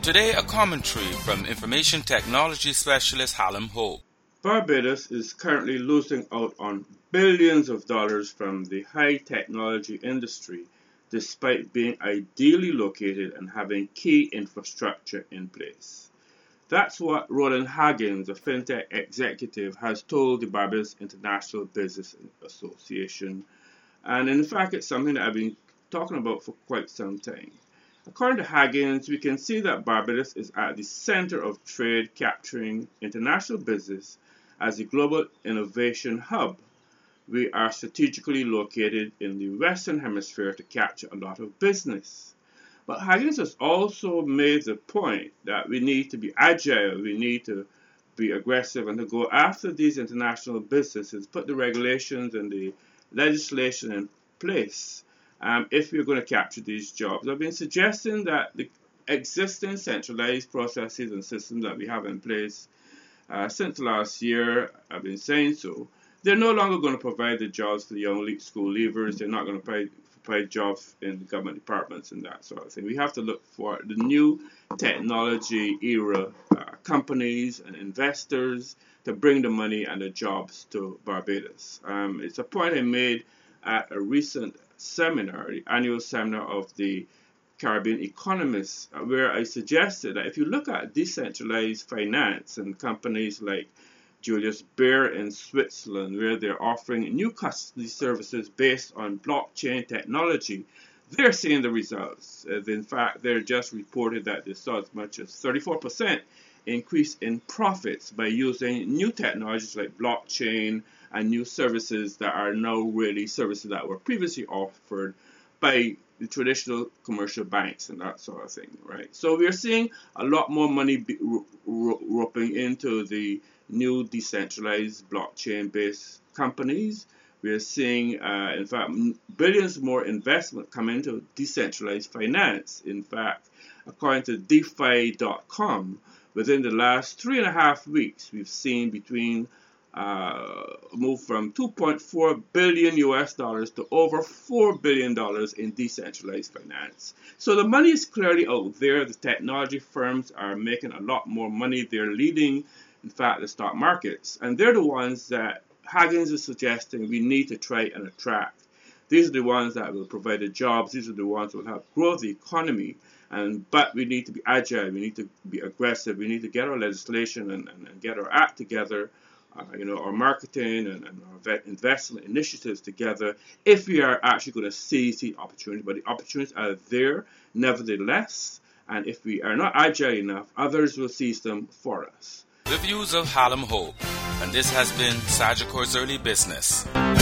Today, a commentary from information technology specialist Hallam Hope. Barbados is currently losing out on billions of dollars from the high technology industry, despite being ideally located and having key infrastructure in place. That's what Roland Haggins, a fintech executive, has told the Barbados International Business Association. And in fact, it's something that I've been talking about for quite some time. According to Haggins, we can see that Barbados is at the center of trade, capturing international business as a global innovation hub. We are strategically located in the Western Hemisphere to capture a lot of business. But Haggins has also made the point that we need to be agile, we need to be aggressive and to go after these international businesses, put the regulations and the legislation in place if we're going to capture these jobs. I've been suggesting that the existing centralized processes and systems that we have in place since last year, I've been saying so, they're no longer going to provide the jobs for the young school leavers. They're not going to provide jobs in the government departments and that sort of thing. We have to look for the new technology era companies and investors to bring the money and the jobs to Barbados. It's a point I made at a recent seminar, the annual seminar of the Caribbean Economists, where I suggested that if you look at decentralized finance and companies like Julius Baer in Switzerland, where they're offering new custody services based on blockchain technology, they're seeing the results. In fact, they're just reported that they saw as much as 34% increase in profits by using new technologies like blockchain and new services that are now really services that were previously offered by the traditional commercial banks and that sort of thing, right? So we're seeing a lot more money roping into the new decentralized blockchain-based companies. We're seeing, in fact, billions more investment come into decentralized finance. In fact, according to DeFi.com, within the last 3.5 weeks, we've seen between move from $2.4 billion US to over $4 billion in decentralized finance. So the money is clearly out there. The technology firms are making a lot more money. They're leading, in fact, the stock markets. And they're the ones that Haggins is suggesting we need to try and attract. These are the ones that will provide the jobs. These are the ones that will help grow the economy. But we need to be agile. We need to be aggressive. We need to get our legislation and get our act together. Our marketing and our investment initiatives together if we are actually going to seize the opportunity. But the opportunities are there nevertheless, and if we are not agile enough, others will seize them for us. The views of Hallam Hope, and this has been Sagicor's Early Business.